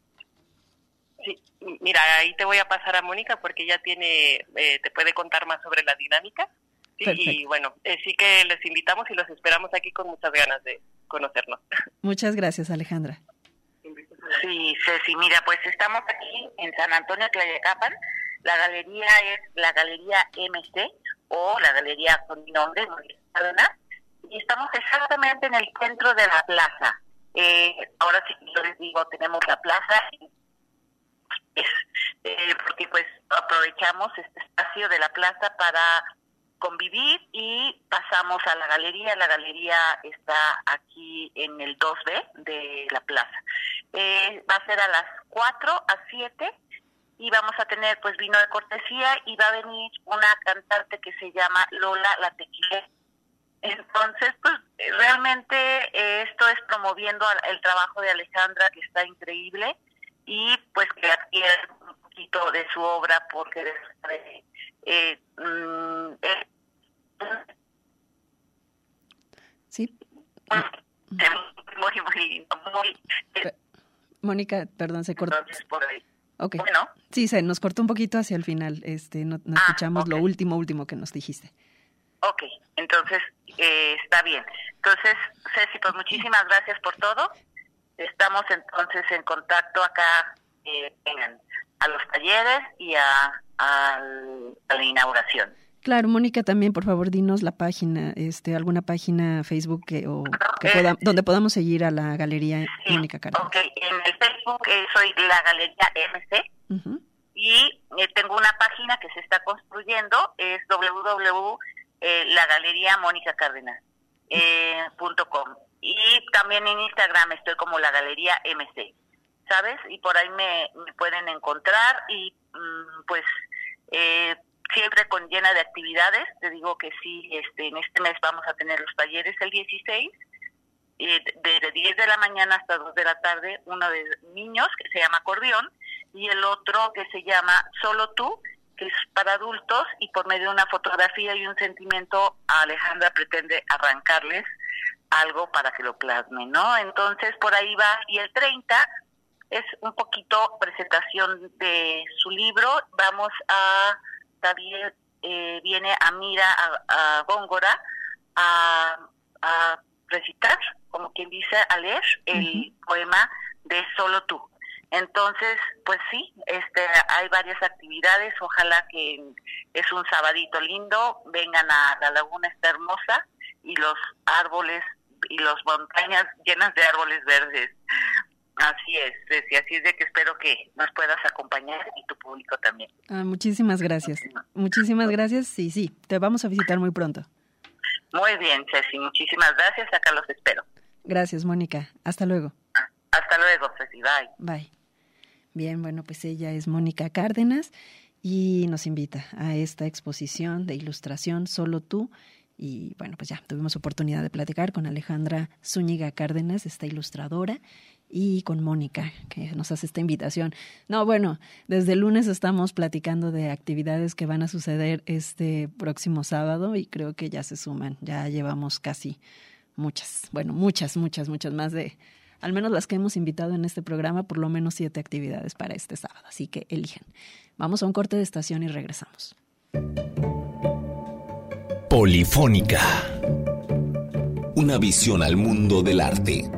Sí, mira, ahí te voy a pasar a Mónica porque ella tiene, eh, te puede contar más sobre la dinámica. Sí, y bueno, eh, sí que les invitamos y los esperamos aquí con muchas ganas de conocernos. Muchas gracias, Alejandra. Sí, Ceci, mira, pues estamos aquí en San Antonio Tlayacapan. La galería es la Galería M C o la galería con mi nombre, Cárdenas, y estamos exactamente en el centro de la plaza. Eh, ahora sí, yo les digo, tenemos la plaza, es, eh, porque pues aprovechamos este espacio de la plaza para convivir y pasamos a la galería. La galería está aquí en el dos B de la plaza. Eh, va a ser a las cuatro a siete. Y vamos a tener pues vino de cortesía y va a venir una cantante que se llama Lola La Tequila. Entonces, pues realmente eh, esto es promoviendo el trabajo de Alejandra, que está increíble, y pues que adquiera un poquito de su obra porque eh, eh, eh, sí. Muy, muy, muy. Eh, Mónica, perdón, se cortó. Entonces, por ahí. Okay. Bueno. Sí, se nos cortó un poquito hacia el final. Este, no, no ah, escuchamos okay. Lo último, último que nos dijiste. Ok, entonces eh, está bien. Entonces, Ceci, pues muchísimas gracias por todo. Estamos entonces en contacto acá eh, en, a los talleres y a, a, a la inauguración. Claro, Mónica, también, por favor, dinos la página, este, alguna página Facebook que, o que eh, poda, donde podamos seguir a la Galería sí, Mónica Cárdenas. Ok, en el Facebook eh, soy la Galería M C uh-huh. y eh, tengo una página que se está construyendo, es w w w punto la galería mónica cárdenas punto com y también en Instagram estoy como la Galería M C, ¿sabes? Y por ahí me, me pueden encontrar y mm, pues eh, siempre con llena de actividades. Te digo que sí, este en este mes vamos a tener los talleres el dieciséis, eh, desde diez de la mañana hasta dos de la tarde, uno de niños que se llama acordeón, y el otro que se llama Solo Tú, que es para adultos, y por medio de una fotografía y un sentimiento, Alejandra pretende arrancarles algo para que lo plasmen, ¿no? Entonces, por ahí va. Y el treinta es un poquito presentación de su libro. Vamos a, también eh, viene Amira a, a Góngora a, a recitar, como quien dice, a leer el uh-huh. poema de Solo Tú. Entonces, pues sí, este, hay varias actividades. Ojalá que es un sabadito lindo, vengan a la laguna, está hermosa, y los árboles y las montañas llenas de árboles verdes. Así es, Ceci, así es de que espero que nos puedas acompañar y tu público también. Ah, muchísimas gracias. Muchísimas gracias. Sí, sí, te vamos a visitar muy pronto. Muy bien, Ceci, muchísimas gracias. Acá los espero. Gracias, Mónica. Hasta luego. Hasta luego, Ceci. Bye. Bye. Bien, bueno, pues ella es Mónica Cárdenas y nos invita a esta exposición de ilustración Solo Tú. Y bueno, pues ya tuvimos oportunidad de platicar con Alejandra Zúñiga Cárdenas, esta ilustradora, y con Mónica, que nos hace esta invitación. No, bueno, desde el lunes estamos platicando de actividades que van a suceder este próximo sábado y creo que ya se suman. Ya llevamos casi muchas, bueno, muchas, muchas, muchas más de, al menos las que hemos invitado en este programa, por lo menos siete actividades para este sábado. Así que elijan. Vamos a un corte de estación y regresamos. Polifónica. Una visión al mundo del arte.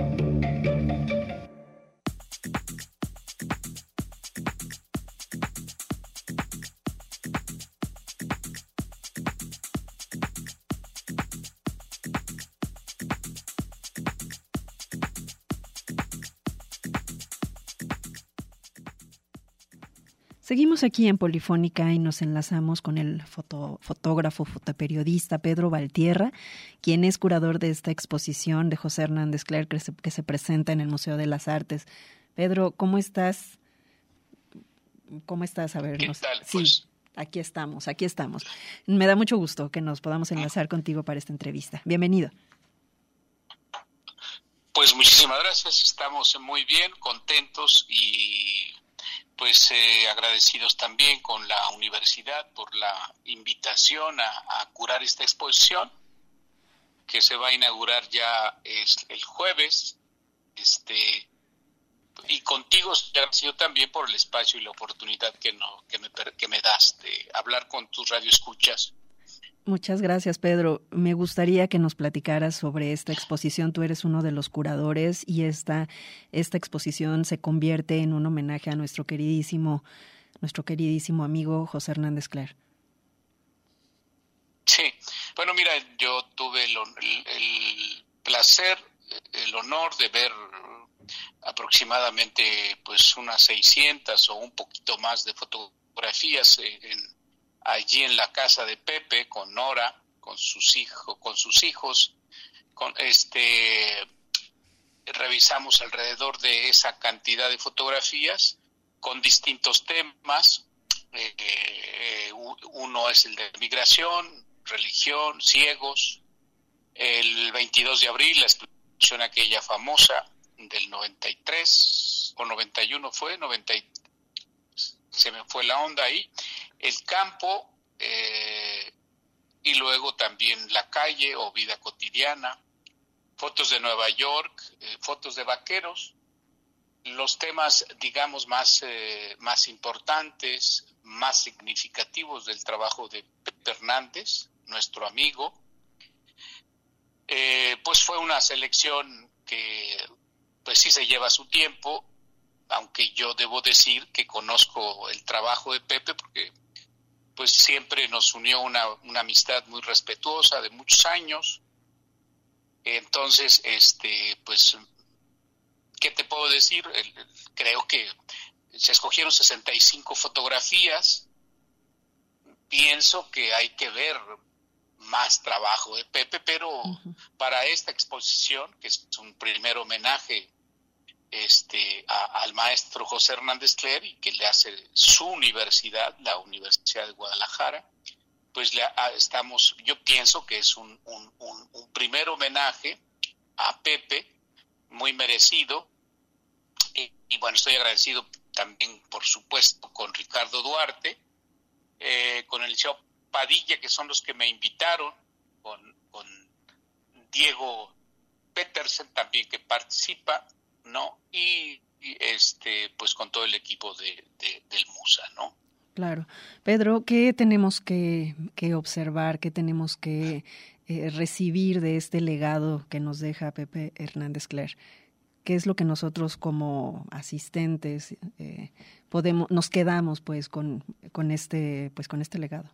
Seguimos aquí en Polifónica y nos enlazamos con el foto, fotógrafo, fotoperiodista Pedro Valtierra, quien es curador de esta exposición de José Hernández Cler que se, que se presenta en el Museo de las Artes. Pedro, ¿cómo estás? ¿Cómo estás? A ver, ¿Qué nos... tal? Sí, Pues... aquí estamos, aquí estamos. Me da mucho gusto que nos podamos enlazar contigo para esta entrevista. Bienvenido. Pues muchísimas gracias, estamos muy bien, contentos y... pues eh, agradecidos también con la universidad por la invitación a, a curar esta exposición que se va a inaugurar ya es el jueves, este y contigo agradecido también por el espacio y la oportunidad que no que me que me das de hablar con tus radioescuchas. Muchas gracias, Pedro. Me gustaría que nos platicaras sobre esta exposición. Tú eres uno de los curadores y esta, esta exposición se convierte en un homenaje a nuestro queridísimo, nuestro queridísimo amigo José Hernández Cler. Sí, bueno, mira, yo tuve el, el, el placer, el honor de ver aproximadamente pues unas seiscientas o un poquito más de fotografías en allí en la casa de Pepe con Nora, con sus hijos, con sus hijos, con este revisamos alrededor de esa cantidad de fotografías con distintos temas. Eh, uno es el de migración, religión, ciegos. El veintidós de abril, la explosión aquella famosa del noventa y tres o noventa y uno fue, noventa se me fue la onda ahí. El campo eh, y luego también la calle o vida cotidiana, fotos de Nueva York, eh, fotos de vaqueros, los temas digamos más, eh, más importantes, más significativos del trabajo de Pepe Hernández, nuestro amigo. Eh, pues fue una selección que pues sí se lleva su tiempo, aunque yo debo decir que conozco el trabajo de Pepe porque pues siempre nos unió una, una amistad muy respetuosa de muchos años. Entonces, este, pues, ¿qué te puedo decir? El, el, creo que se escogieron sesenta y cinco fotografías. Pienso que hay que ver más trabajo de Pepe, pero uh-huh. para esta exposición, que es un primer homenaje este a, al maestro José Hernández Cler y que le hace su universidad, la Universidad de Guadalajara, pues le a, estamos, yo pienso que es un, un, un, un primer homenaje a Pepe, muy merecido, y, y bueno, estoy agradecido también, por supuesto, con Ricardo Duarte, eh, con el licenciado Padilla, que son los que me invitaron, con, con Diego Petersen también, que participa, ¿no? Y, y este, pues con todo el equipo de, de, del Musa, ¿no? Claro. Pedro, ¿qué tenemos que, que observar, qué tenemos que eh, recibir de este legado que nos deja Pepe Hernández Cler? ¿Qué es lo que nosotros como asistentes eh, podemos, nos quedamos pues con, con este, pues con este legado?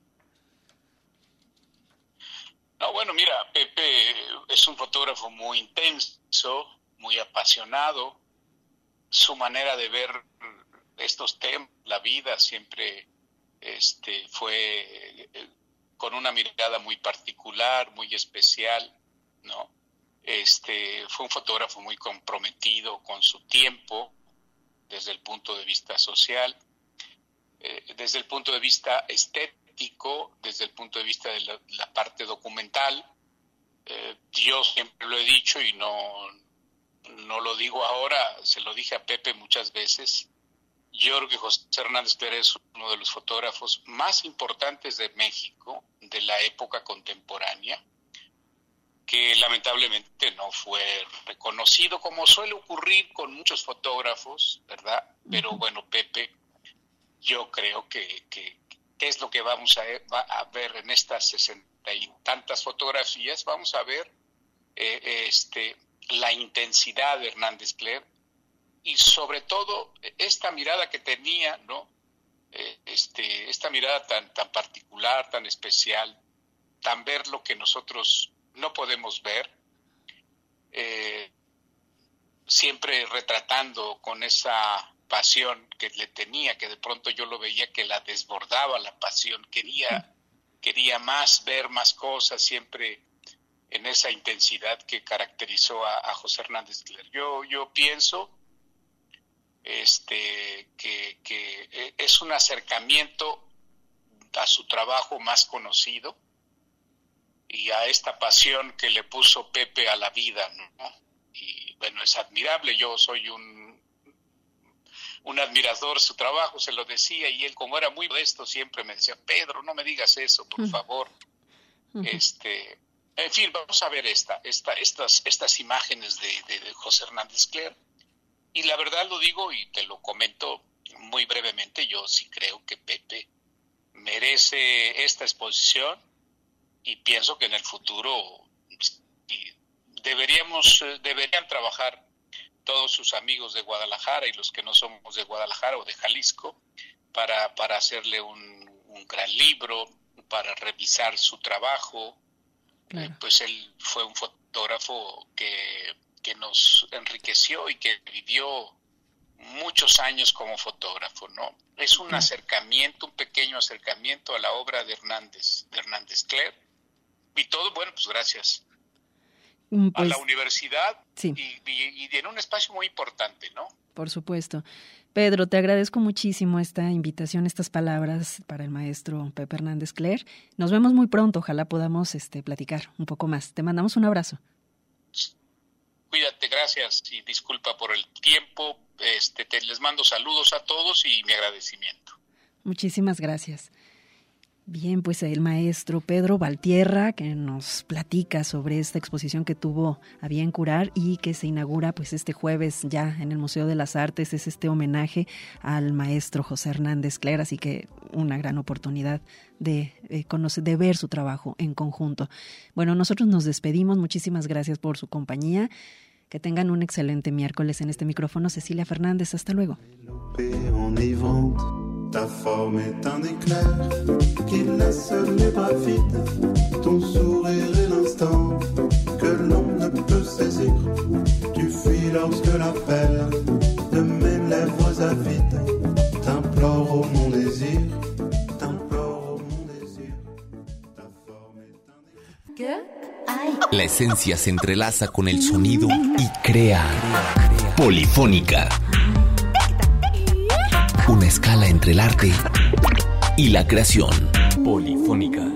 No, bueno, mira, Pepe es un fotógrafo muy intenso, muy apasionado. Su manera de ver estos temas, la vida, siempre este, fue eh, con una mirada muy particular, muy especial, ¿no? Este, fue un fotógrafo muy comprometido con su tiempo, desde el punto de vista social, eh, desde el punto de vista estético, desde el punto de vista de la, la parte documental. Eh, yo siempre lo he dicho y no, no lo digo ahora, se lo dije a Pepe muchas veces. Yo creo que José Hernández Cler es uno de los fotógrafos más importantes de México, de la época contemporánea, que lamentablemente no fue reconocido, como suele ocurrir con muchos fotógrafos, ¿verdad? Pero bueno, Pepe, yo creo que, que, que es lo que vamos a, va a ver en estas sesenta y tantas fotografías. Vamos a ver eh, este, la intensidad de Hernández Cler y sobre todo esta mirada que tenía, ¿no? Eh, este, esta mirada tan, tan particular, tan especial, tan ver lo que nosotros no podemos ver, eh, siempre retratando con esa pasión que le tenía, que de pronto yo lo veía que la desbordaba la pasión, quería, quería más, ver más cosas, siempre en esa intensidad que caracterizó a, a José Hernández Cler. Yo, yo pienso este, que, que es un acercamiento a su trabajo más conocido, y a esta pasión que le puso Pepe a la vida, ¿no? Y bueno, es admirable. Yo soy un un admirador de su trabajo, se lo decía, y él, como era muy modesto, siempre me decía: Pedro, no me digas eso, por favor. Uh-huh. Este, en fin, vamos a ver esta, esta, estas, estas imágenes de, de, de José Hernández Cler. Y la verdad lo digo y te lo comento muy brevemente, yo sí creo que Pepe merece esta exposición. Y pienso que en el futuro deberíamos, deberían trabajar todos sus amigos de Guadalajara y los que no somos de Guadalajara o de Jalisco para, para hacerle un, un gran libro, para revisar su trabajo. Claro. Eh, pues él fue un fotógrafo que, que nos enriqueció y que vivió muchos años como fotógrafo, ¿no? Es un acercamiento, un pequeño acercamiento a la obra de Hernández, de Hernández Cler. Y todo, bueno, pues gracias pues, a la universidad sí. y, y, y en un espacio muy importante, ¿no? Por supuesto. Pedro, te agradezco muchísimo esta invitación, estas palabras para el maestro Pepe Hernández Cler. Nos vemos muy pronto, ojalá podamos este, platicar un poco más. Te mandamos un abrazo. Cuídate, gracias y disculpa por el tiempo. Este, te, les mando saludos a todos y mi agradecimiento. Muchísimas gracias. Bien, pues el maestro Pedro Valtierra, que nos platica sobre esta exposición que tuvo a bien curar y que se inaugura pues este jueves ya en el Museo de las Artes. Es este homenaje al maestro José Hernández Cler, así que una gran oportunidad de, eh, conocer, de ver su trabajo en conjunto. Bueno, nosotros nos despedimos, muchísimas gracias por su compañía. Que tengan un excelente miércoles. En este micrófono, Cecilia Fernández. Hasta luego. Ta forme est un éclair qui laisse les bras vides, ton sourire est l'instant que l'on ne peut saisir. Tu fuis lorsque l'appel de mes lèvres avides t'implore au mon désir, t'implore au mon désir. Ta forme est un éclair. La esencia se entrelaza con el sonido y crea Polifónica. Una escala entre el arte y la creación. Polifónica.